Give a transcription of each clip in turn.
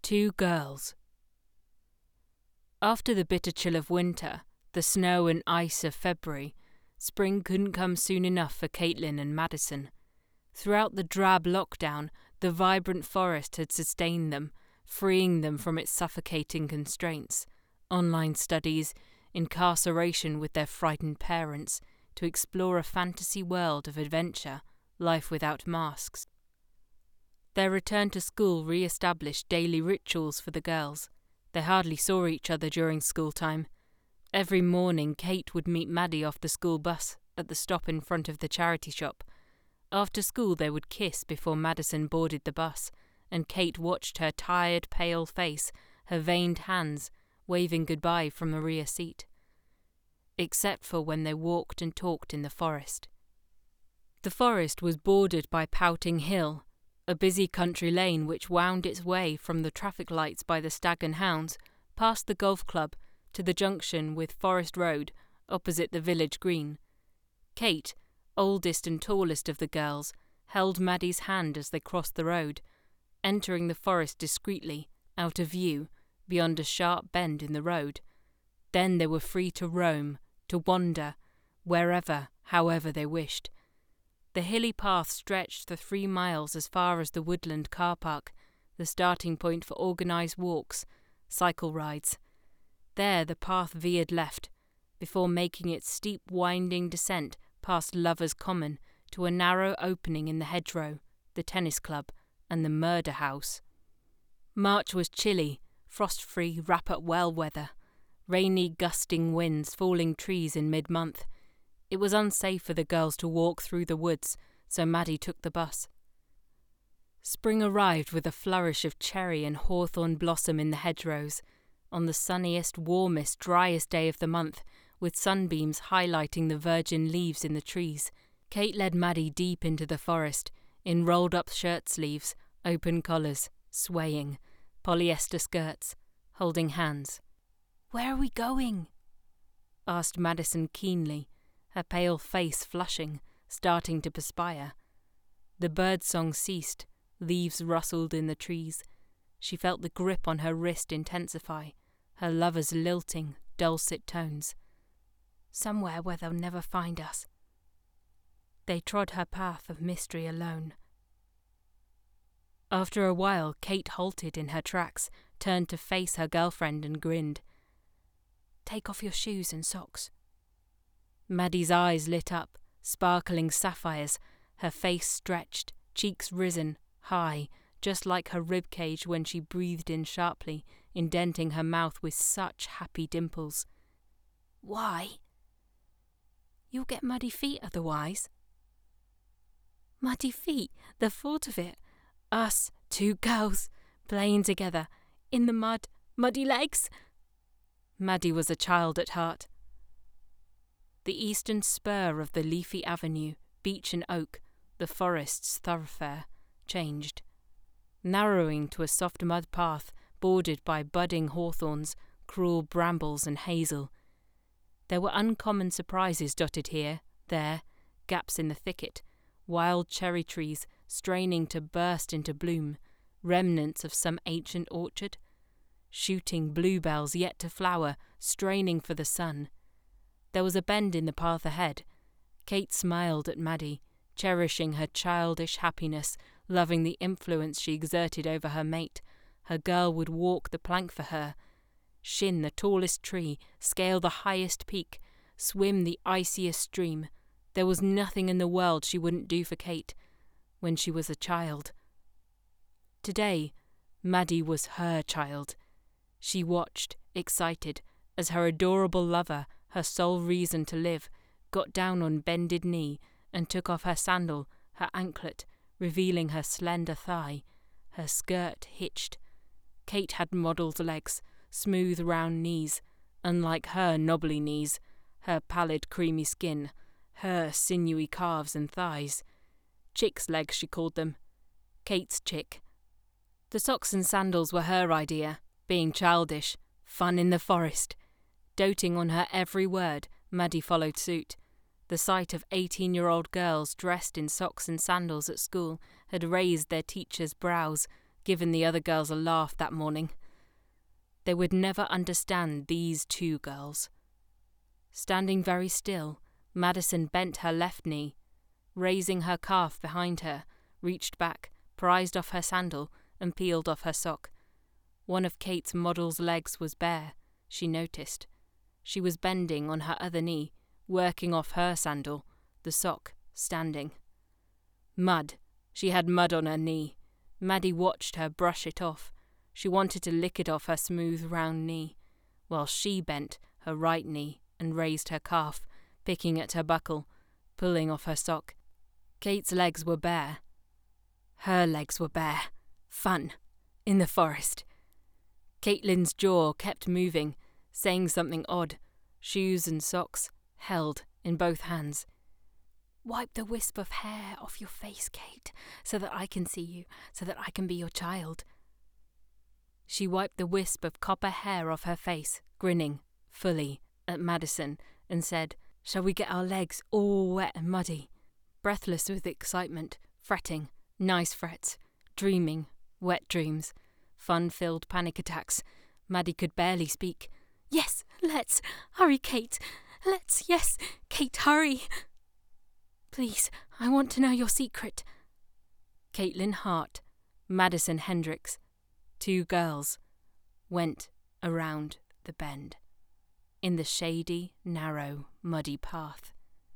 Two girls. After the bitter chill of winter, the snow and ice of February, spring couldn't come soon enough for Caitlin and Madison. Throughout the drab lockdown, the vibrant forest had sustained them, freeing them from its suffocating constraints, online studies, incarceration with their frightened parents, to explore a fantasy world of adventure, life without masks. Their return to school re-established daily rituals for the girls. They hardly saw each other during school time. Every morning Kate would meet Maddie off the school bus at the stop in front of the charity shop. After school they would kiss before Madison boarded the bus, and Kate watched her tired, pale face, her veined hands, waving goodbye from the rear seat. Except for when they walked and talked in the forest. The forest was bordered by Pouting Hill, a busy country lane which wound its way from the traffic lights by the Stag and Hounds, past the golf club, to the junction with Forest Road, opposite the village green. Kate, oldest and tallest of the girls, held Maddie's hand as they crossed the road, entering the forest discreetly, out of view, beyond a sharp bend in the road. Then they were free to roam, to wander, wherever, however they wished. The hilly path stretched for 3 miles as far as the Woodland car park, the starting point for organised walks, cycle rides. There the path veered left, before making its steep winding descent past Lovers Common to a narrow opening in the hedgerow, the tennis club, and the murder house. March was chilly, frost-free wrap-up-well weather, rainy gusting winds, falling trees in mid-month. It was unsafe for the girls to walk through the woods, so Maddie took the bus. Spring arrived with a flourish of cherry and hawthorn blossom in the hedgerows, on the sunniest, warmest, driest day of the month, with sunbeams highlighting the virgin leaves in the trees. Kate led Maddie deep into the forest, in rolled-up shirt sleeves, open collars, swaying, polyester skirts, holding hands. "Where are we going?" asked Madison keenly, her pale face flushing, starting to perspire. The birdsong ceased, leaves rustled in the trees. She felt the grip on her wrist intensify, her lover's lilting, dulcet tones. "Somewhere where they'll never find us." They trod her path of mystery alone. After a while, Kate halted in her tracks, turned to face her girlfriend and grinned. "Take off your shoes and socks." Maddie's eyes lit up, sparkling sapphires, her face stretched, cheeks risen, high, just like her ribcage when she breathed in sharply, indenting her mouth with such happy dimples. "Why?" "You'll get muddy feet otherwise." Muddy feet, the thought of it. Us, 2 girls, playing together, in the mud, muddy legs. Maddie was a child at heart. The eastern spur of the leafy avenue, beech and oak, the forest's thoroughfare, changed, narrowing to a soft mud path bordered by budding hawthorns, cruel brambles and hazel. There were uncommon surprises dotted here, there, gaps in the thicket, wild cherry trees straining to burst into bloom, remnants of some ancient orchard, shooting bluebells yet to flower, straining for the sun. There was a bend in the path ahead. Kate smiled at Maddie, cherishing her childish happiness, loving the influence she exerted over her mate. Her girl would walk the plank for her, shin the tallest tree, scale the highest peak, swim the iciest stream. There was nothing in the world she wouldn't do for Kate, when she was a child. Today, Maddie was her child. She watched, excited, as her adorable lover, her sole reason to live, got down on bended knee and took off her sandal, her anklet, revealing her slender thigh. Her skirt hitched. Kate had modelled legs, smooth round knees, unlike her knobbly knees, her pallid creamy skin, her sinewy calves and thighs. Chick's legs, she called them. Kate's chick. The socks and sandals were her idea, being childish, fun in the forest. Doting on her every word, Maddie followed suit. The sight of 18-year-old girls dressed in socks and sandals at school had raised their teachers' brows, given the other girls a laugh that morning. They would never understand these two girls. Standing very still, Madison bent her left knee, raising her calf behind her, reached back, prized off her sandal, and peeled off her sock. One of Kate's model's legs was bare, she noticed. She was bending on her other knee, working off her sandal, the sock standing. Mud. She had mud on her knee. Maddie watched her brush it off. She wanted to lick it off her smooth, round knee, while she bent her right knee and raised her calf, picking at her buckle, pulling off her sock. Kate's legs were bare. Her legs were bare. Fun. In the forest. Caitlin's jaw kept moving, saying something odd. Shoes and socks, held in both hands. "Wipe the wisp of hair off your face, Kate, so that I can see you, so that I can be your child." She wiped the wisp of copper hair off her face, grinning, fully, at Madison, and said, "Shall we get our legs all wet and muddy?" Breathless with excitement, fretting, nice frets, dreaming, wet dreams, fun-filled panic attacks, Maddie could barely speak. "Yes, let's! Hurry, Kate! Let's, yes! Kate, hurry!" "Please, I want to know your secret." Caitlin Hart, Madison Hendricks, two girls, went around the bend, in the shady, narrow, muddy path.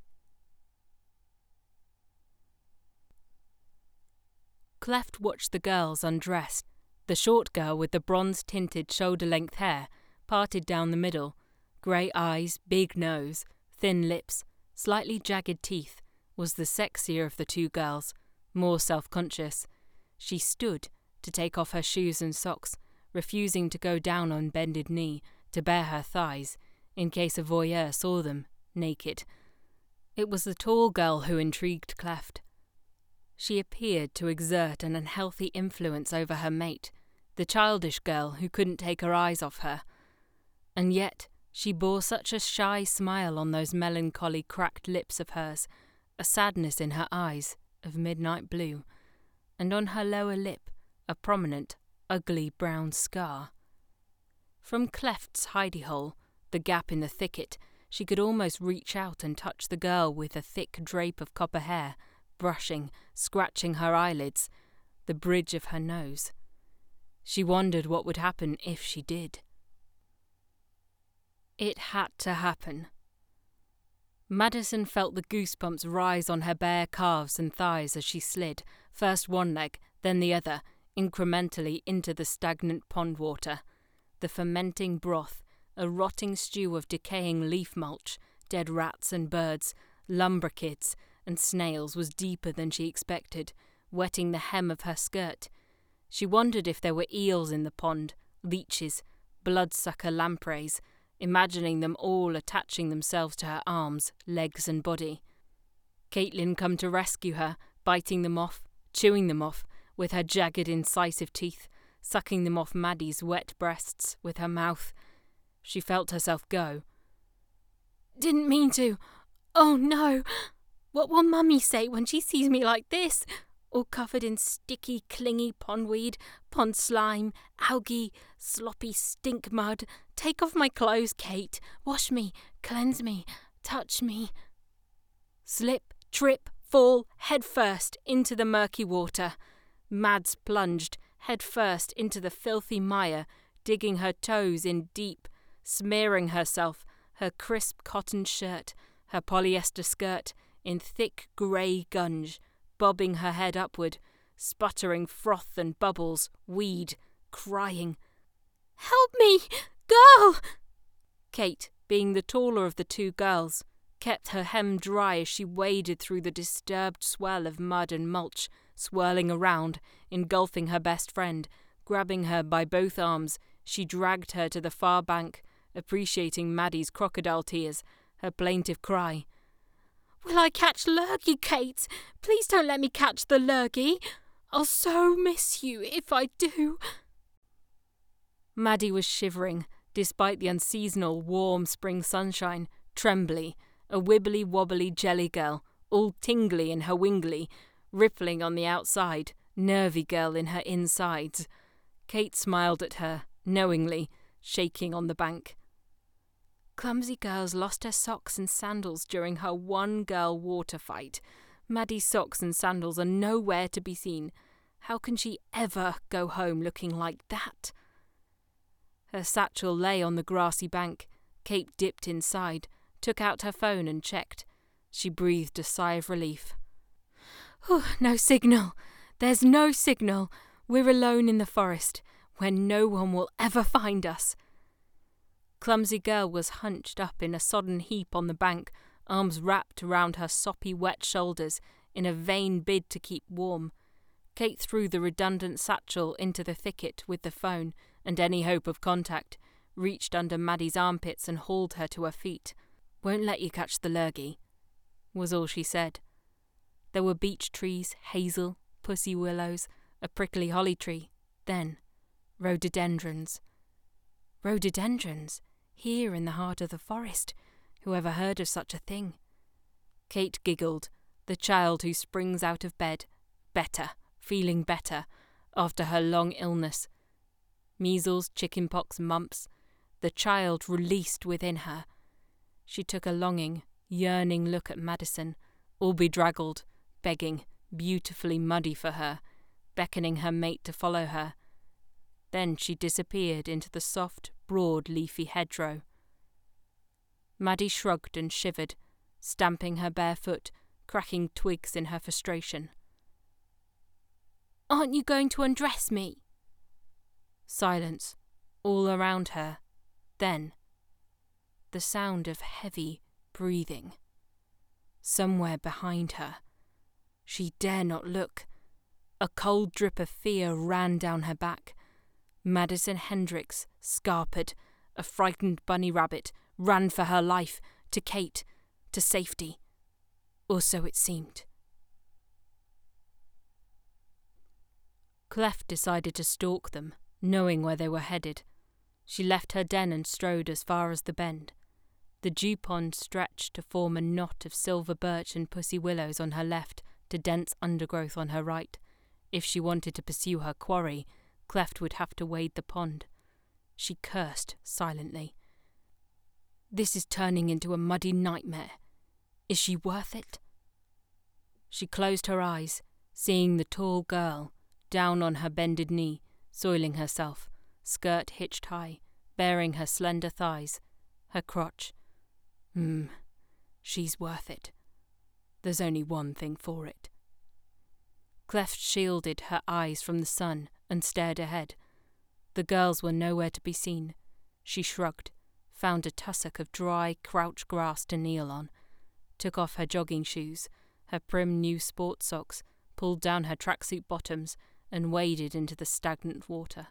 Cleft watched the girls undress. The short girl with the bronze-tinted shoulder-length hair, parted down the middle, grey eyes, big nose, thin lips, slightly jagged teeth, was the sexier of the two girls, more self-conscious. She stood to take off her shoes and socks, refusing to go down on bended knee to bare her thighs, in case a voyeur saw them, naked. It was the tall girl who intrigued Cleft. She appeared to exert an unhealthy influence over her mate, the childish girl who couldn't take her eyes off her. And yet she bore such a shy smile on those melancholy cracked lips of hers, a sadness in her eyes of midnight blue, and on her lower lip a prominent, ugly brown scar. From Cleft's hidey-hole, the gap in the thicket, she could almost reach out and touch the girl with a thick drape of copper hair, brushing, scratching her eyelids, the bridge of her nose. She wondered what would happen if she did. It had to happen. Madison felt the goosebumps rise on her bare calves and thighs as she slid, first one leg, then the other, incrementally into the stagnant pond water. The fermenting broth, a rotting stew of decaying leaf mulch, dead rats and birds, lumberkids and snails, was deeper than she expected, wetting the hem of her skirt. She wondered if there were eels in the pond, leeches, bloodsucker lampreys, imagining them all attaching themselves to her arms, legs and body. Caitlin come to rescue her, biting them off, chewing them off, with her jagged, incisive teeth, sucking them off Maddie's wet breasts with her mouth. She felt herself go. "Didn't mean to. Oh no! What will Mummy say when she sees me like this? All covered in sticky, clingy pondweed, pond slime, algae, sloppy stink mud. Take off my clothes, Kate. Wash me, cleanse me, touch me." Slip, trip, fall, head first into the murky water. Mads plunged, head first into the filthy mire, digging her toes in deep, smearing herself, her crisp cotton shirt, her polyester skirt, in thick grey gunge, bobbing her head upward, sputtering froth and bubbles, weed, crying, "Help me! Girl!" Kate, being the taller of the two girls, kept her hem dry as she waded through the disturbed swell of mud and mulch, swirling around, engulfing her best friend. Grabbing her by both arms, she dragged her to the far bank, appreciating Maddie's crocodile tears, her plaintive cry. "Will I catch lurgy, Kate? Please don't let me catch the lurgy. I'll so miss you if I do." Maddie was shivering, despite the unseasonal warm spring sunshine, trembly, a wibbly-wobbly jelly girl, all tingly in her wingly, rippling on the outside, nervy girl in her insides. Kate smiled at her, knowingly, shaking on the bank. Clumsy girl's lost her socks and sandals during her one-girl water fight. Maddie's socks and sandals are nowhere to be seen. How can she ever go home looking like that? Her satchel lay on the grassy bank. Kate dipped inside, took out her phone and checked. She breathed a sigh of relief. No signal. There's no signal. We're alone in the forest, where no one will ever find us. Clumsy girl was hunched up in a sodden heap on the bank, arms wrapped around her soppy wet shoulders in a vain bid to keep warm. Kate threw the redundant satchel into the thicket with the phone and any hope of contact, reached under Maddie's armpits and hauled her to her feet. "Won't let you catch the lurgy," was all she said. There were beech trees, hazel, pussy willows, a prickly holly tree, then rhododendrons. Rhododendrons, here in the heart of the forest. Whoever heard of such a thing? Kate giggled, the child who springs out of bed, better, feeling better, after her long illness. Measles, chickenpox, mumps, the child released within her. She took a longing, yearning look at Madison, all bedraggled, begging, beautifully muddy for her, beckoning her mate to follow her. Then she disappeared into the soft, broad, leafy hedgerow. Maddie shrugged and shivered, stamping her bare foot, cracking twigs in her frustration. "Aren't you going to undress me?" Silence, all around her. Then, the sound of heavy breathing. Somewhere behind her. She dare not look. A cold drip of fear ran down her back. Madison Hendricks, scarpered, a frightened bunny rabbit, ran for her life, to Kate, to safety. Or so it seemed. Clef decided to stalk them, knowing where they were headed. She left her den and strode as far as the bend. The dew pond stretched to form a knot of silver birch and pussy willows on her left, to dense undergrowth on her right. If she wanted to pursue her quarry, Cleft would have to wade the pond. She cursed silently. This is turning into a muddy nightmare. Is she worth it? She closed her eyes, seeing the tall girl, down on her bended knee, soiling herself, skirt hitched high, baring her slender thighs, her crotch. She's worth it. There's only one thing for it. Cleft shielded her eyes from the sun and stared ahead. The girls were nowhere to be seen. She shrugged, found a tussock of dry crouch grass to kneel on, took off her jogging shoes, her prim new sport socks, pulled down her tracksuit bottoms, and waded into the stagnant water.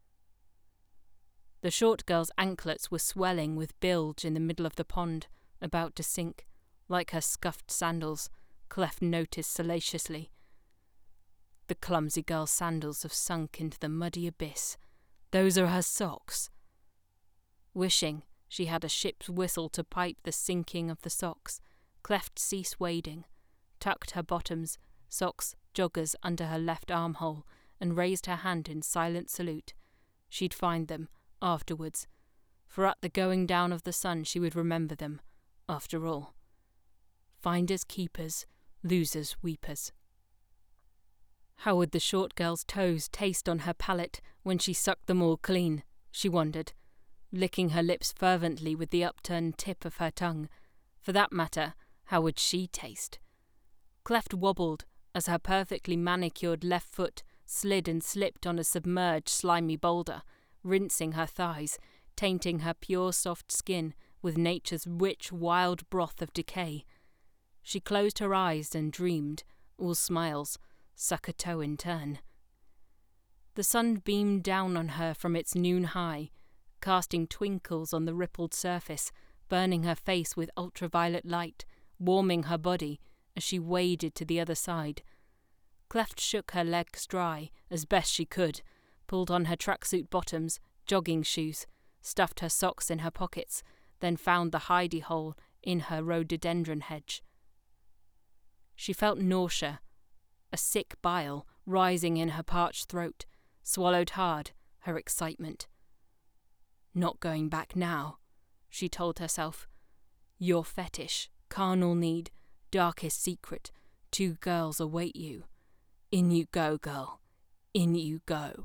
The short girl's anklets were swelling with bilge in the middle of the pond, about to sink, like her scuffed sandals, Cleft noticed salaciously. The clumsy girl's sandals have sunk into the muddy abyss. Those are her socks. Wishing she had a ship's whistle to pipe the sinking of the socks, Cleft ceased wading, tucked her bottoms, socks, joggers under her left armhole, and raised her hand in silent salute. She'd find them, afterwards, for at the going down of the sun she would remember them, after all. Finders keepers, losers weepers. How would the short girl's toes taste on her palate when she sucked them all clean, she wondered, licking her lips fervently with the upturned tip of her tongue. For that matter, how would she taste? Cleft wobbled as her perfectly manicured left foot slid and slipped on a submerged slimy boulder, rinsing her thighs, tainting her pure soft skin with nature's rich wild broth of decay. She closed her eyes and dreamed, all smiles, suck a toe in turn. The sun beamed down on her from its noon high, casting twinkles on the rippled surface, burning her face with ultraviolet light, warming her body as she waded to the other side. Cleft shook her legs dry as best she could, pulled on her tracksuit bottoms, jogging shoes, stuffed her socks in her pockets, then found the hidey hole in her rhododendron hedge. She felt nausea, a sick bile rising in her parched throat, swallowed hard, her excitement. "Not going back now," she told herself. "Your fetish, carnal need, darkest secret, 2 girls await you. In you go, girl. In you go."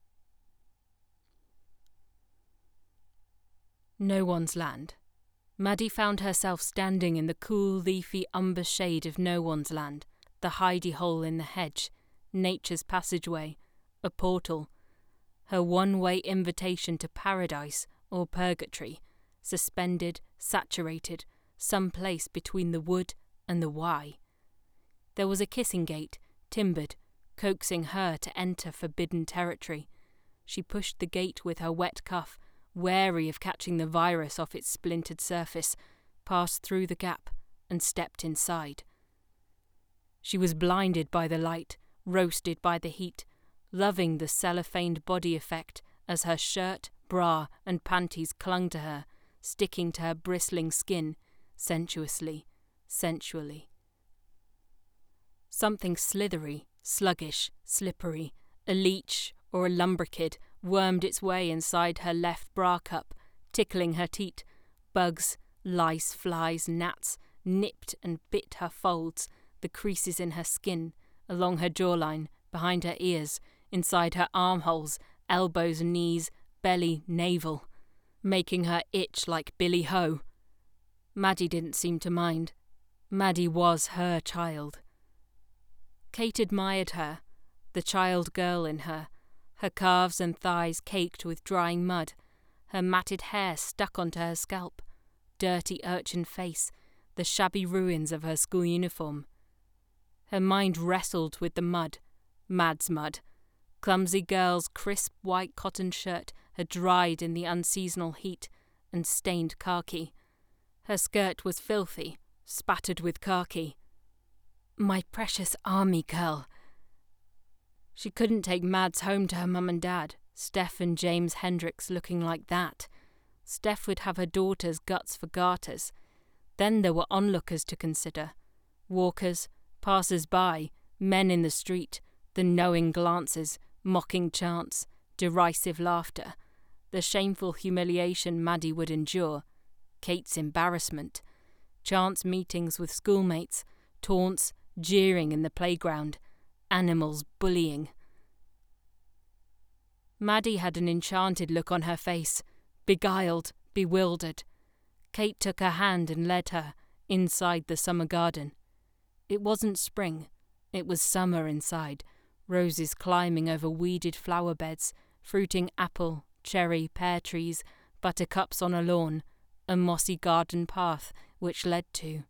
No One's Land. Maddie found herself standing in the cool, leafy umber shade of No One's Land, the hidey hole in the hedge, nature's passageway, a portal, her one-way invitation to paradise or purgatory, suspended, saturated, someplace between the wood and the why. There was a kissing gate, timbered, coaxing her to enter forbidden territory. She pushed the gate with her wet cuff, wary of catching the virus off its splintered surface, passed through the gap and stepped inside. She was blinded by the light, roasted by the heat, loving the cellophaned body effect as her shirt, bra and panties clung to her, sticking to her bristling skin, sensuously, sensually. Something slithery, sluggish, slippery, a leech or a lumberkid, wormed its way inside her left bra cup, tickling her teat. Bugs, lice, flies, gnats nipped and bit her folds, the creases in her skin, along her jawline, behind her ears, inside her armholes, elbows, knees, belly, navel, making her itch like Billy Ho. Maddie didn't seem to mind. Maddie was her child. Kate admired her, the child girl in her calves and thighs caked with drying mud, her matted hair stuck onto her scalp, dirty urchin face, the shabby ruins of her school uniform. Her mind wrestled with the mud, Mad's mud. Clumsy girl's crisp white cotton shirt had dried in the unseasonal heat and stained khaki. Her skirt was filthy, spattered with khaki. My precious army girl. She couldn't take Mads home to her mum and dad, Steph and James Hendricks looking like that. Steph would have her daughter's guts for garters. Then there were onlookers to consider. Walkers, passers-by, men in the street, the knowing glances, mocking chants, derisive laughter, the shameful humiliation Maddie would endure, Kate's embarrassment, chance meetings with schoolmates, taunts, jeering in the playground, animals bullying. Maddie had an enchanted look on her face, beguiled, bewildered. Kate took her hand and led her inside the summer garden. It wasn't spring, it was summer inside, roses climbing over weeded flower beds, fruiting apple, cherry, pear trees, buttercups on a lawn, a mossy garden path which led to.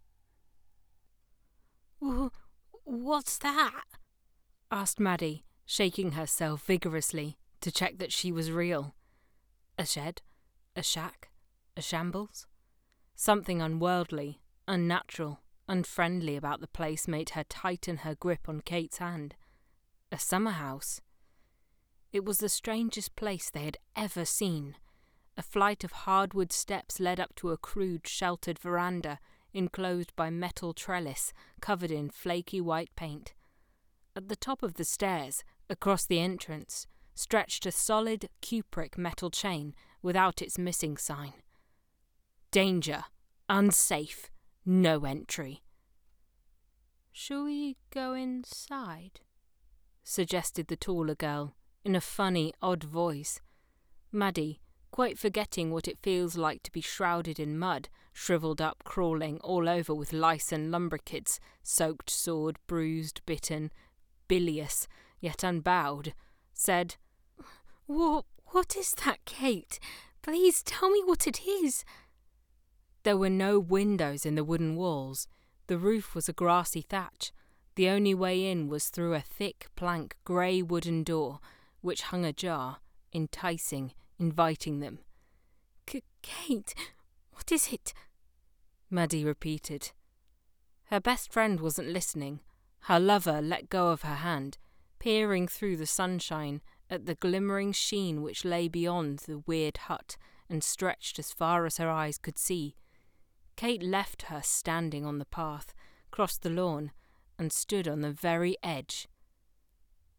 "What's that?" asked Maddie, shaking herself vigorously to check that she was real. A shed? A shack? A shambles? Something unworldly, unnatural, unfriendly about the place made her tighten her grip on Kate's hand. A summer house? It was the strangest place they had ever seen. A flight of hardwood steps led up to a crude, sheltered veranda, enclosed by metal trellis, covered in flaky white paint. At the top of the stairs, across the entrance, stretched a solid cupric metal chain without its missing sign. Danger. Unsafe. No entry. "Shall we go inside?" suggested the taller girl, in a funny, odd voice. Maddie, quite forgetting what it feels like to be shrouded in mud, shriveled up, crawling all over with lice and lumberkids, soaked, sored, bruised, bitten, bilious, yet unbowed, said, What is that, Kate? Please tell me what it is." There were no windows in the wooden walls. The roof was a grassy thatch. The only way in was through a thick plank grey wooden door, which hung ajar, enticing, inviting them. Kate, what is it?" Maddie repeated. Her best friend wasn't listening. Her lover let go of her hand, peering through the sunshine at the glimmering sheen which lay beyond the weird hut and stretched as far as her eyes could see. Kate left her standing on the path, crossed the lawn, and stood on the very edge.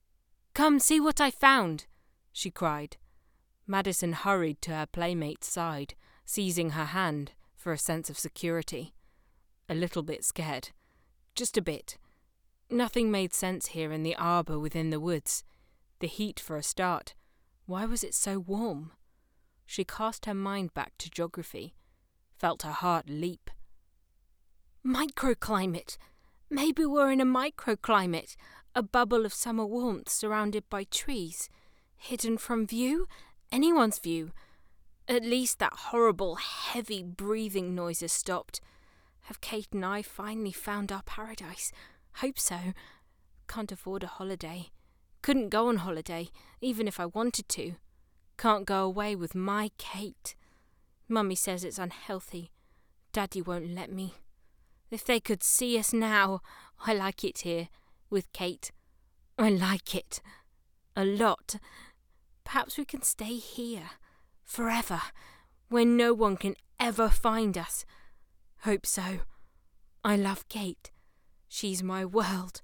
"Come, see what I found," she cried. Madison hurried to her playmate's side, seizing her hand for a sense of security. A little bit scared. Just a bit. Nothing made sense here in the arbour within the woods. The heat for a start. Why was it so warm? She cast her mind back to geography, felt her heart leap. Microclimate! Maybe we're in a microclimate, a bubble of summer warmth surrounded by trees, hidden from view, anyone's view. At least that horrible, heavy breathing noise has stopped. Have Kate and I finally found our paradise? Hope so. Can't afford a holiday. Couldn't go on holiday, even if I wanted to. Can't go away with my Kate. Mummy says it's unhealthy. Daddy won't let me. If they could see us now, I like it here, with Kate. I like it. A lot. Perhaps we can stay here, forever, where no one can ever find us. Hope so. I love Kate. She's my world.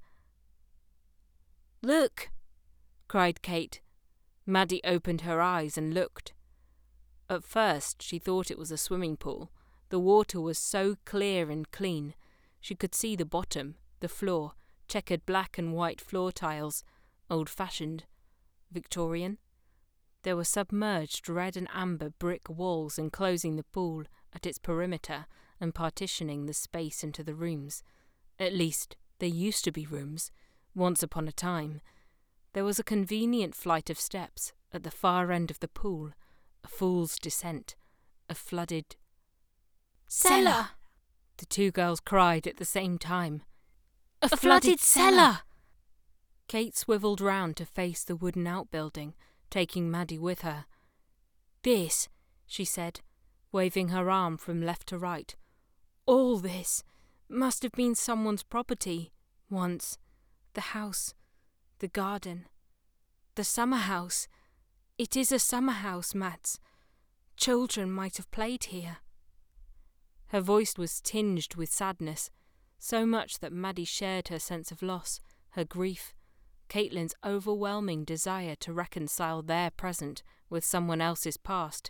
Look, cried Kate. Maddie opened her eyes and looked. At first she thought it was a swimming pool. The water was so clear and clean. She could see the bottom, the floor, checkered black and white floor tiles, old-fashioned, Victorian. There were submerged red and amber brick walls enclosing the pool at its perimeter and partitioning the space into the rooms. At least, there used to be rooms, once upon a time. There was a convenient flight of steps at the far end of the pool, a fool's descent, a flooded... Cellar! The two girls cried at the same time. A flooded cellar! Kate swivelled round to face the wooden outbuilding, taking Maddie with her. This, she said, waving her arm from left to right. All this must have been someone's property, once. The house, the garden, the summer house. It is a summer house, Mads. Children might have played here. Her voice was tinged with sadness, so much that Maddie shared her sense of loss, her grief, Caitlin's overwhelming desire to reconcile their present with someone else's past.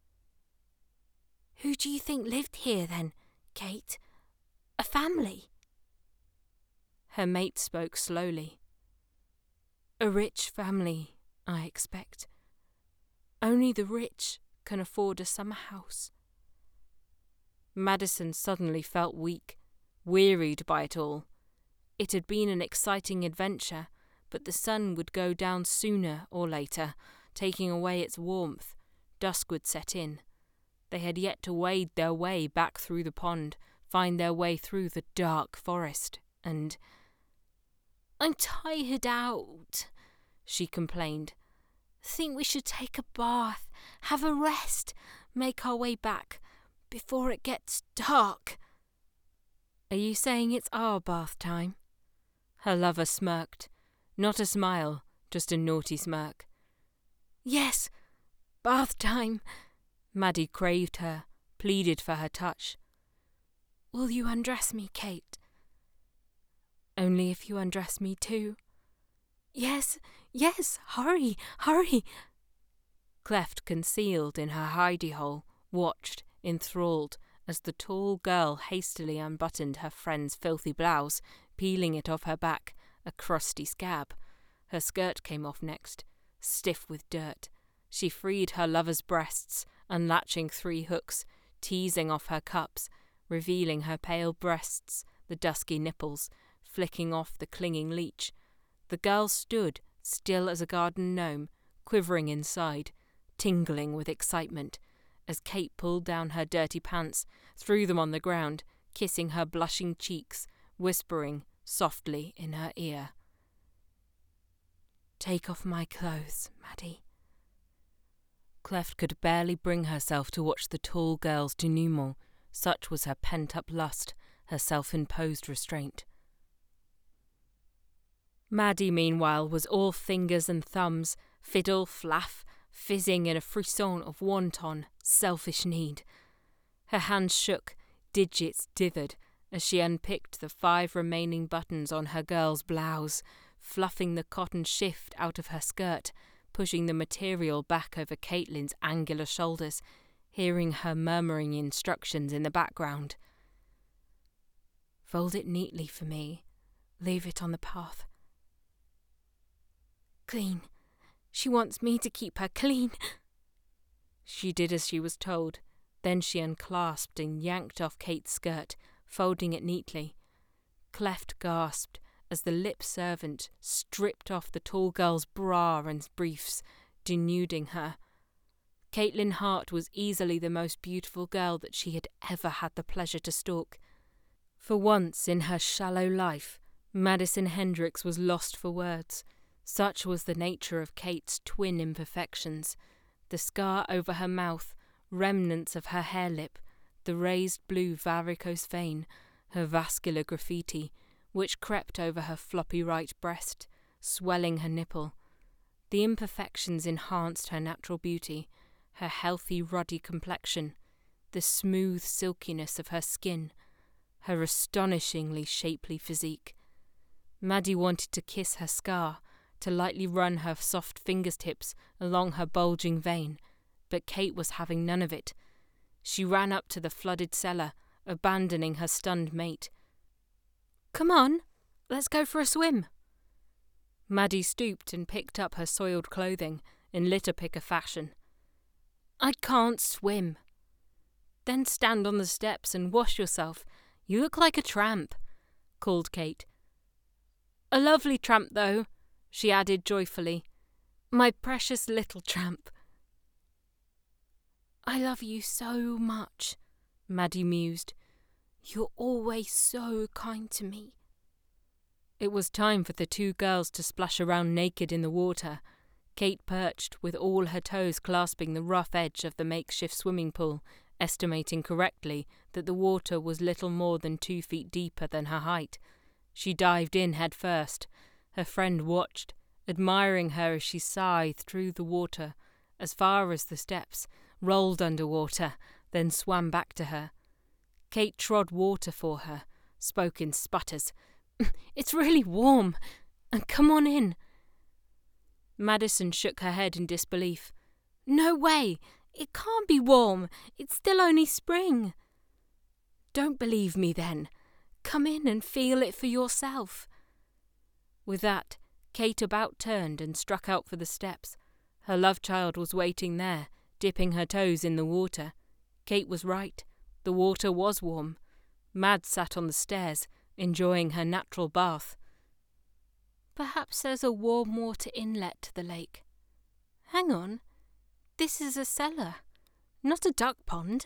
Who do you think lived here then, Kate? A family? Her mate spoke slowly. A rich family, I expect. Only the rich can afford a summer house. Madison suddenly felt weak, wearied by it all. It had been an exciting adventure, but the sun would go down sooner or later, taking away its warmth. Dusk would set in. They had yet to wade their way back through the pond, find their way through the dark forest, and... I'm tired out, she complained. Think we should take a bath, have a rest, make our way back, before it gets dark. Are you saying it's our bath time? Her lover smirked. Not a smile, just a naughty smirk. Yes, bath time. Maddie craved her, pleaded for her touch. Will you undress me, Kate? Only if you undress me too. Yes, hurry, hurry. Cleft, concealed in her hidey hole, watched, enthralled, as the tall girl hastily unbuttoned her friend's filthy blouse, peeling it off her back, a crusty scab. Her skirt came off next, stiff with dirt. She freed her lover's breasts, unlatching 3 hooks, teasing off her cups, revealing her pale breasts, the dusky nipples, flicking off the clinging leech. The girl stood, still as a garden gnome, quivering inside, tingling with excitement, as Kate pulled down her dirty pants, threw them on the ground, kissing her blushing cheeks, whispering softly in her ear. Take off my clothes, Maddie. Cleft could barely bring herself to watch the tall girl's denouement, such was her pent-up lust, her self-imposed restraint. Maddie, meanwhile, was all fingers and thumbs, fiddle, flaff, fizzing in a frisson of wanton, selfish need. Her hands shook, digits dithered, as she unpicked the 5 remaining buttons on her girl's blouse, fluffing the cotton shift out of her skirt, pushing the material back over Caitlin's angular shoulders, hearing her murmuring instructions in the background. "Fold it neatly for me. Leave it on the path." "Clean. She wants me to keep her clean." She did as she was told. Then she unclasped and yanked off Kate's skirt, folding it neatly. Cleft gasped as the lip servant stripped off the tall girl's bra and briefs, denuding her. Caitlin Hart was easily the most beautiful girl that she had ever had the pleasure to stalk. For once in her shallow life, Madison Hendricks was lost for words. Such was the nature of Kate's twin imperfections. The scar over her mouth, remnants of her hair lip, the raised blue varicose vein, her vascular graffiti, which crept over her floppy right breast, swelling her nipple. The imperfections enhanced her natural beauty, her healthy ruddy complexion, the smooth silkiness of her skin, her astonishingly shapely physique. Maddie wanted to kiss her scar, to lightly run her soft fingertips along her bulging vein, but Kate was having none of it. She ran up to the flooded cellar, abandoning her stunned mate. "Come on, let's go for a swim." Maddie stooped and picked up her soiled clothing in litter-picker fashion. "I can't swim." "Then stand on the steps and wash yourself. You look like a tramp," called Kate. "A lovely tramp, though," she added joyfully. "My precious little tramp." "I love you so much," Maddie mused. "You're always so kind to me." It was time for the two girls to splash around naked in the water. Kate perched, with all her toes clasping the rough edge of the makeshift swimming pool, estimating correctly that the water was little more than 2 feet deeper than her height. She dived in head first. Her friend watched, admiring her as she scythed through the water, as far as the steps, rolled underwater, then swam back to her. Kate trod water for her, spoke in sputters. "It's really warm. Come on in." Madison shook her head in disbelief. "No way! It can't be warm. It's still only spring." "Don't believe me, then. Come in and feel it for yourself." With that, Kate about turned and struck out for the steps. Her love child was waiting there, dipping her toes in the water. Kate was right. The water was warm. Mad sat on the stairs, enjoying her natural bath. "Perhaps there's a warm water inlet to the lake. Hang on. This is a cellar, not a duck pond."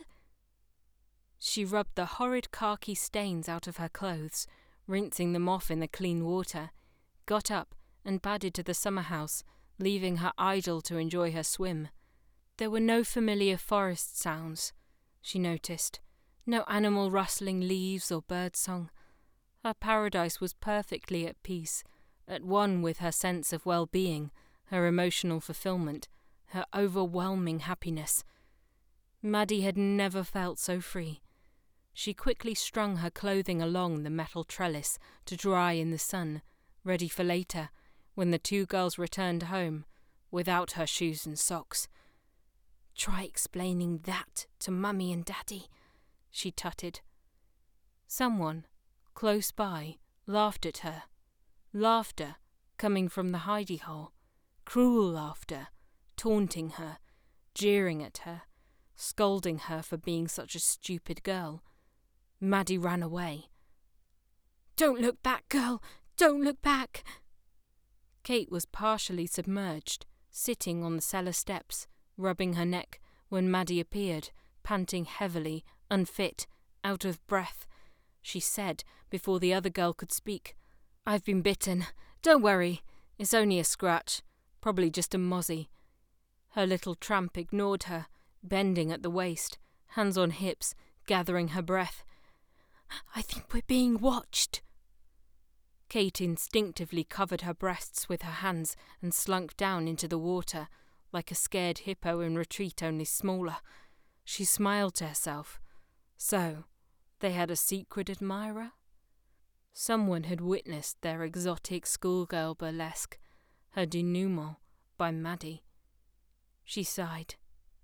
She rubbed the horrid khaki stains out of her clothes, rinsing them off in the clean water, got up and padded to the summer house, leaving her idol to enjoy her swim. There were no familiar forest sounds, she noticed, no animal rustling leaves or bird song. Her paradise was perfectly at peace, at one with her sense of well-being, her emotional fulfillment, her overwhelming happiness. Maddie had never felt so free. She quickly strung her clothing along the metal trellis to dry in the sun, ready for later, when the two girls returned home, without her shoes and socks. "Try explaining that to Mummy and Daddy," she tutted. Someone, close by, laughed at her. Laughter coming from the hidey hole. Cruel laughter, taunting her, jeering at her, scolding her for being such a stupid girl. Maddie ran away. "Don't look back, girl! Don't look back!" Kate was partially submerged, sitting on the cellar steps, rubbing her neck, when Maddie appeared, panting heavily, unfit, out of breath. She said, before the other girl could speak, "I've been bitten. Don't worry. It's only a scratch. Probably just a mozzie." Her little tramp ignored her, bending at the waist, hands on hips, gathering her breath. "I think we're being watched." Kate instinctively covered her breasts with her hands and slunk down into the water, like a scared hippo in retreat, only smaller. She smiled to herself. So, they had a secret admirer? Someone had witnessed their exotic schoolgirl burlesque, her denouement, by Maddie. She sighed.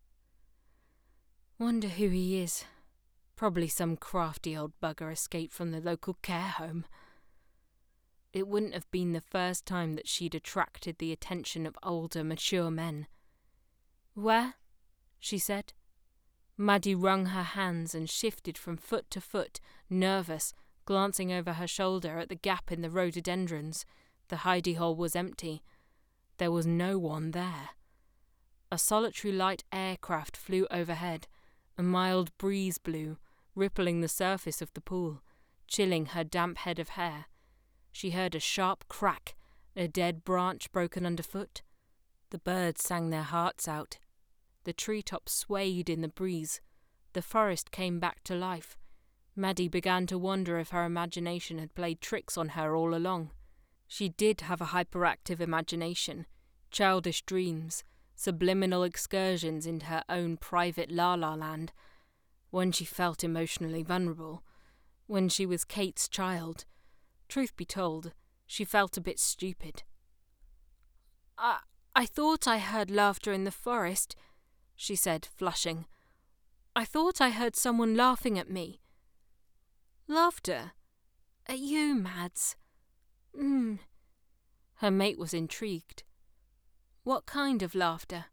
Wonder who he is. Probably some crafty old bugger escaped from the local care home. It wouldn't have been the first time that she'd attracted the attention of older, mature men. Where? She said. Maddie wrung her hands and shifted from foot to foot, nervous, glancing over her shoulder at the gap in the rhododendrons. The hidey hole was empty. There was no one there. A solitary light aircraft flew overhead. A mild breeze blew, rippling the surface of the pool, chilling her damp head of hair. She heard a sharp crack, a dead branch broken underfoot. The birds sang their hearts out. The treetops swayed in the breeze. The forest came back to life. Maddie began to wonder if her imagination had played tricks on her all along. She did have a hyperactive imagination, childish dreams, subliminal excursions into her own private la-la land. When she felt emotionally vulnerable, when she was Kate's child, truth be told, she felt a bit stupid. I thought I heard laughter in the forest, she said, flushing. I thought I heard someone laughing at me. Laughter? At you, Mads? Her mate was intrigued. What kind of laughter?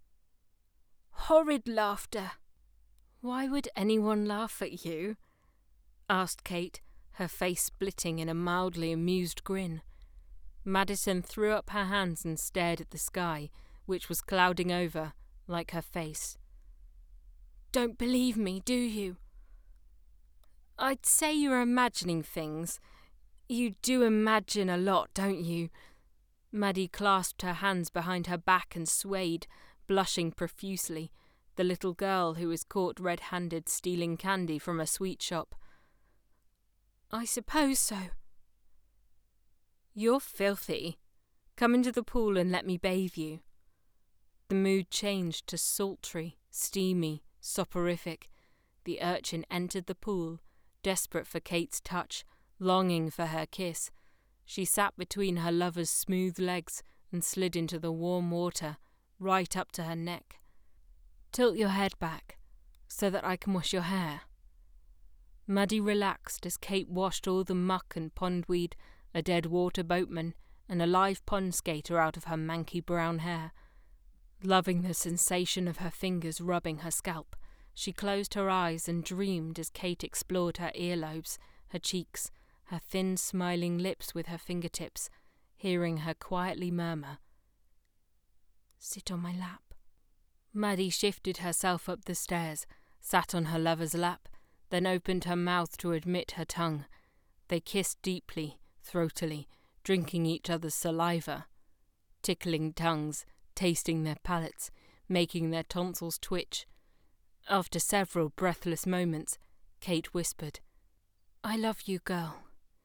Horrid laughter. Why would anyone laugh at you? Asked Kate, her face splitting in a mildly amused grin. Madison threw up her hands and stared at the sky, which was clouding over, like her face. Don't believe me, do you? I'd say you're imagining things. You do imagine a lot, don't you? Maddie clasped her hands behind her back and swayed, blushing profusely, the little girl who was caught red-handed stealing candy from a sweet shop. I suppose so. You're filthy. Come into the pool and let me bathe you. The mood changed to sultry, steamy, soporific. The urchin entered the pool, desperate for Kate's touch, longing for her kiss. She sat between her lover's smooth legs and slid into the warm water, right up to her neck. Tilt your head back, so that I can wash your hair. Maddie relaxed as Kate washed all the muck and pondweed, a dead water boatman, and a live pond skater out of her manky brown hair. Loving the sensation of her fingers rubbing her scalp, she closed her eyes and dreamed as Kate explored her earlobes, her cheeks, her thin smiling lips with her fingertips, hearing her quietly murmur, Sit on my lap. Maddie shifted herself up the stairs, sat on her lover's lap, then opened her mouth to admit her tongue. They kissed deeply, throatily, drinking each other's saliva, tickling tongues, tasting their palates, making their tonsils twitch. After several breathless moments, Kate whispered, I love you, girl.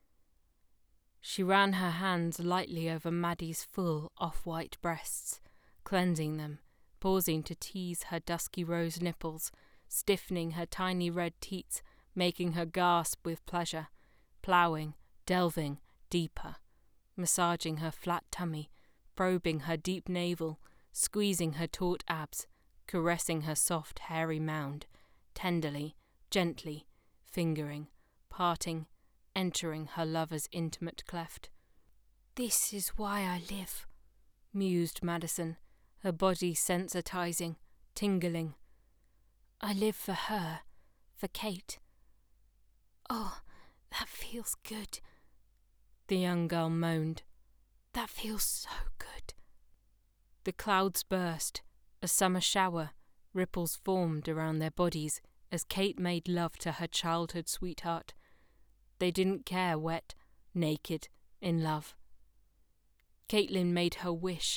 She ran her hands lightly over Maddie's full, off-white breasts, cleansing them, pausing to tease her dusky rose nipples, stiffening her tiny red teats, making her gasp with pleasure, ploughing, delving deeper, massaging her flat tummy, probing her deep navel, squeezing her taut abs, caressing her soft, hairy mound, tenderly, gently, fingering, parting, entering her lover's intimate cleft. This is why I live, mused Madison, her body sensitizing, tingling. I live for her, for Kate. Oh, that feels good, the young girl moaned. That feels so good. The clouds burst, a summer shower, ripples formed around their bodies as Kate made love to her childhood sweetheart. They didn't care wet, naked, in love. Caitlin made her wish.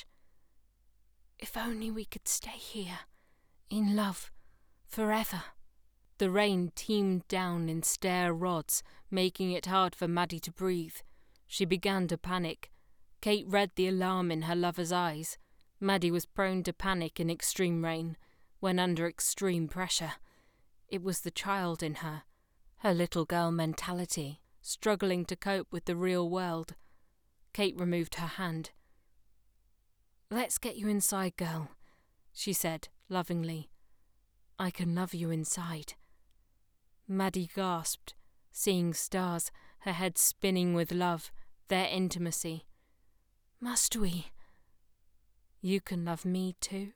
If only we could stay here, in love, forever. The rain teemed down in stair rods, making it hard for Maddie to breathe. She began to panic. Kate read the alarm in her lover's eyes. Maddie was prone to panic in extreme rain, when under extreme pressure. It was the child in her, her little girl mentality, struggling to cope with the real world. Kate removed her hand. "Let's get you inside, girl," she said, lovingly. "I can love you inside." Maddie gasped, seeing stars, her head spinning with love, their intimacy. "Must we?" "You can love me too."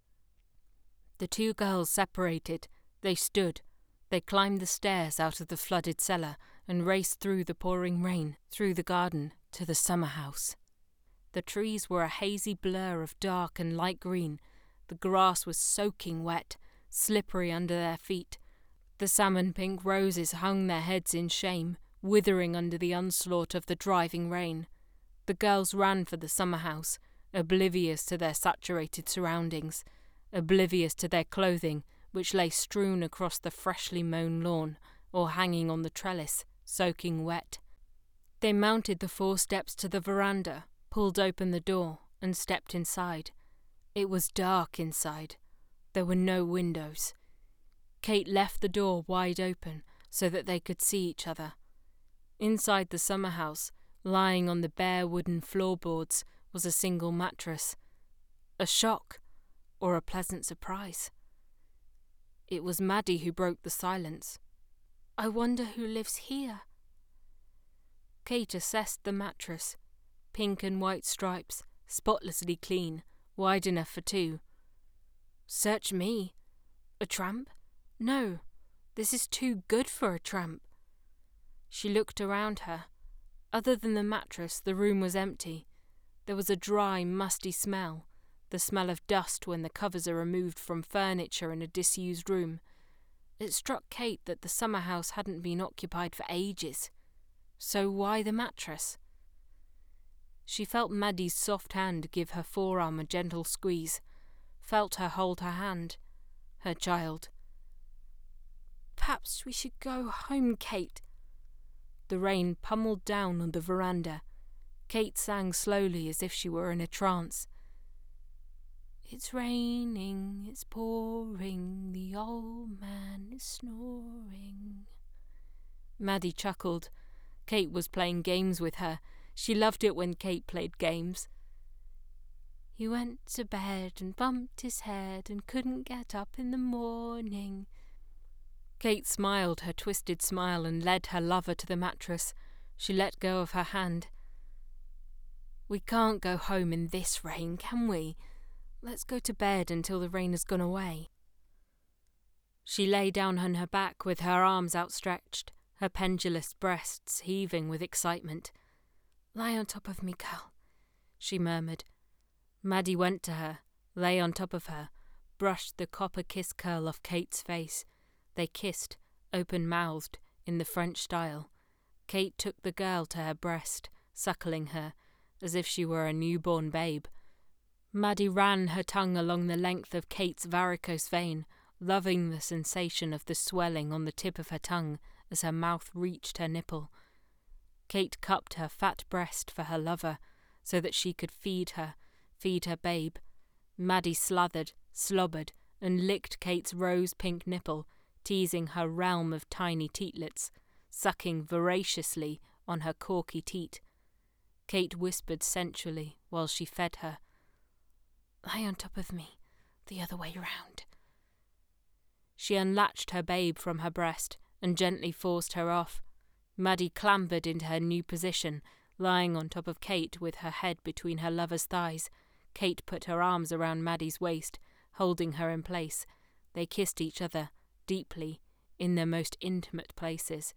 The two girls separated. They stood. They climbed the stairs out of the flooded cellar and raced through the pouring rain, through the garden, to the summer house. The trees were a hazy blur of dark and light green. The grass was soaking wet, slippery under their feet. The salmon-pink roses hung their heads in shame, withering under the onslaught of the driving rain. The girls ran for the summer house, oblivious to their saturated surroundings, oblivious to their clothing, which lay strewn across the freshly mown lawn or hanging on the trellis, soaking wet. They mounted the 4 steps to the veranda, pulled open the door, and stepped inside. It was dark inside. There were no windows. Kate left the door wide open so that they could see each other. Inside the summer house, lying on the bare wooden floorboards, was a single mattress. A shock, or a pleasant surprise. It was Maddie who broke the silence. "I wonder who lives here." Kate assessed the mattress. Pink and white stripes, spotlessly clean, wide enough for 2. "Search me. A tramp? No, this is too good for a tramp." She looked around her. Other than the mattress, the room was empty. There was a dry, musty smell, the smell of dust when the covers are removed from furniture in a disused room. It struck Kate that the summer house hadn't been occupied for ages. So why the mattress? She felt Maddie's soft hand give her forearm a gentle squeeze, felt her hold her hand, her child. "Perhaps we should go home, Kate." The rain pummeled down on the veranda. Kate sang slowly as if she were in a trance. "It's raining, it's pouring, the old man is snoring." Maddie chuckled. Kate was playing games with her. She loved it when Kate played games. "He went to bed and bumped his head and couldn't get up in the morning." Kate smiled her twisted smile and led her lover to the mattress. She let go of her hand. "We can't go home in this rain, can we? Let's go to bed until the rain has gone away." She lay down on her back with her arms outstretched, her pendulous breasts heaving with excitement. "Lie on top of me, girl," she murmured. Maddie went to her, lay on top of her, brushed the copper kiss curl off Kate's face. They kissed, open-mouthed, in the French style. Kate took the girl to her breast, suckling her, as if she were a newborn babe. Maddie ran her tongue along the length of Kate's varicose vein, loving the sensation of the swelling on the tip of her tongue as her mouth reached her nipple. Kate cupped her fat breast for her lover, so that she could feed her babe. Maddie slathered, slobbered, and licked Kate's rose-pink nipple, teasing her realm of tiny teatlets, sucking voraciously on her corky teat. Kate whispered sensually while she fed her. "Lie on top of me, the other way round." She unlatched her babe from her breast and gently forced her off. Maddie clambered into her new position, lying on top of Kate with her head between her lover's thighs. Kate put her arms around Maddie's waist, holding her in place. They kissed each other, deeply, in their most intimate places.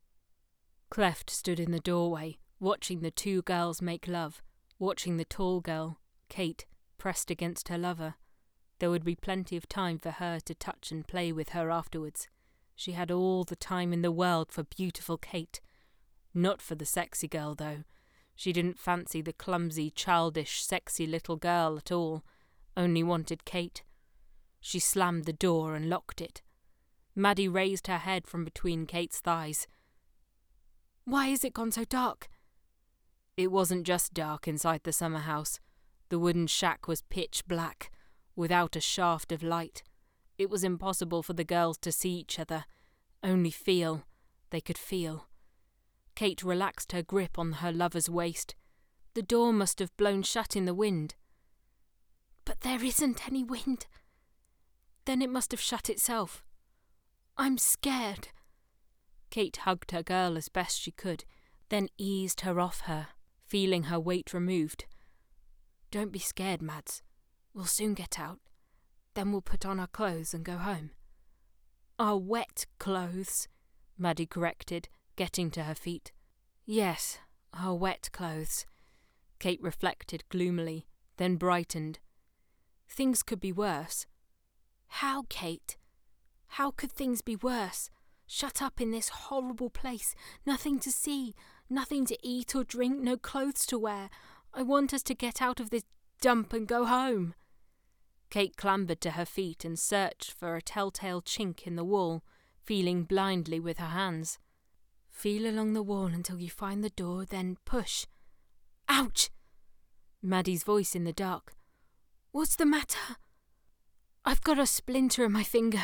Cleft stood in the doorway, watching the two girls make love, watching the tall girl, Kate, pressed against her lover. There would be plenty of time for her to touch and play with her afterwards. She had all the time in the world for beautiful Kate. Not for the sexy girl, though. She didn't fancy the clumsy, childish, sexy little girl at all, only wanted Kate. She slammed the door and locked it. Maddie raised her head from between Kate's thighs. "Why is it gone so dark?" It wasn't just dark inside the summer house. The wooden shack was pitch black, without a shaft of light. It was impossible for the girls to see each other, only feel. They could feel. Kate relaxed her grip on her lover's waist. The door must have blown shut in the wind. But there isn't any wind. Then it must have shut itself. I'm scared. Kate hugged her girl as best she could, then eased her off her, feeling her weight removed. Don't be scared, Mads. We'll soon get out. Then we'll put on our clothes and go home. Our wet clothes, Maddie corrected, getting to her feet. Yes, our wet clothes, Kate reflected gloomily, then brightened. Things could be worse. How, Kate? How could things be worse? Shut up in this horrible place, nothing to see, nothing to eat or drink, no clothes to wear. I want us to get out of this dump and go home. Kate clambered to her feet and searched for a telltale chink in the wall, feeling blindly with her hands. Feel along the wall until you find the door, then push. Ouch! Maddie's voice in the dark. What's the matter? I've got a splinter in my finger.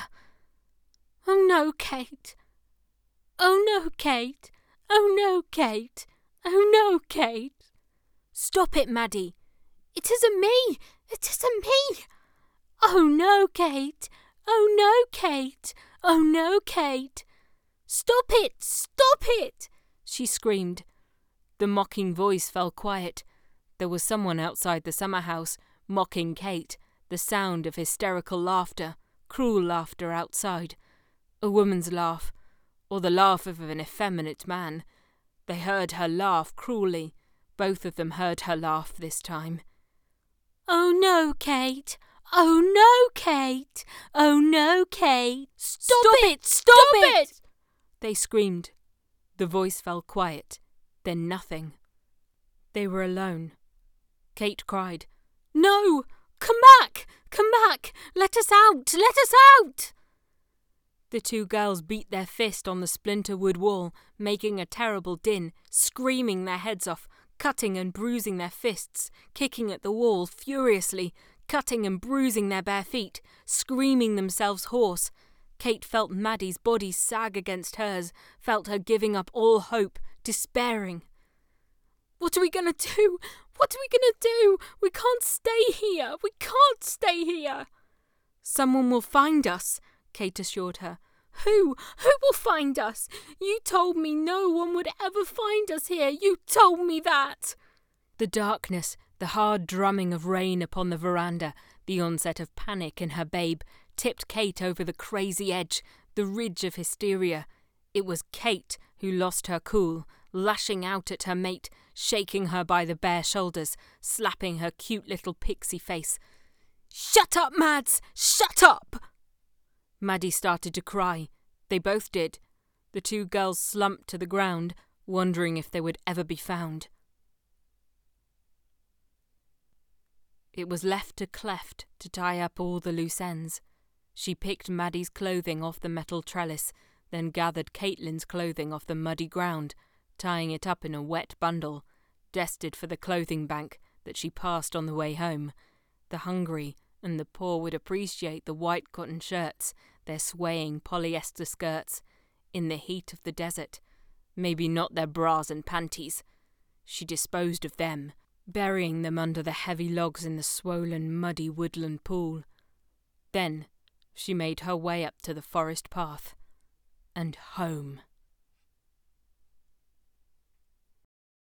Oh no, Kate. Oh no, Kate. Oh no, Kate. Oh no, Kate. Stop it, Maddie. It isn't me. It isn't me. Oh no, Kate. Oh no, Kate. Oh no, Kate. Stop it. Stop it, she screamed. The mocking voice fell quiet. There was someone outside the summer house, mocking Kate, the sound of hysterical laughter, cruel laughter outside. A woman's laugh, or the laugh of an effeminate man. They heard her laugh cruelly. Both of them heard her laugh this time. Oh no, Kate! Oh no, Kate! Oh no, Kate! Stop it! Stop it! They screamed. The voice fell quiet, then nothing. They were alone. Kate cried, No! Come back! Come back! Let us out! Let us out! The two girls beat their fist on the splinter wood wall, making a terrible din, screaming their heads off, cutting and bruising their fists, kicking at the wall furiously, cutting and bruising their bare feet, screaming themselves hoarse. Kate felt Maddie's body sag against hers, felt her giving up all hope, despairing. What are we going to do? What are we going to do? We can't stay here. We can't stay here. Someone will find us, Kate assured her. Who? Who will find us? You told me no one would ever find us here. You told me that. The darkness, the hard drumming of rain upon the veranda, the onset of panic in her babe, tipped Kate over the crazy edge, the ridge of hysteria. It was Kate who lost her cool, lashing out at her mate, shaking her by the bare shoulders, slapping her cute little pixie face. Shut up, Mads! Shut up! Maddie started to cry. They both did. The two girls slumped to the ground, wondering if they would ever be found. It was left to Cleft to tie up all the loose ends. She picked Maddie's clothing off the metal trellis, then gathered Caitlin's clothing off the muddy ground, tying it up in a wet bundle, destined for the clothing bank that she passed on the way home. The hungry and the poor would appreciate the white cotton shirts, their swaying polyester skirts, in the heat of the desert. Maybe not their bras and panties. She disposed of them, burying them under the heavy logs in the swollen, muddy woodland pool. Then she made her way up to the forest path and home.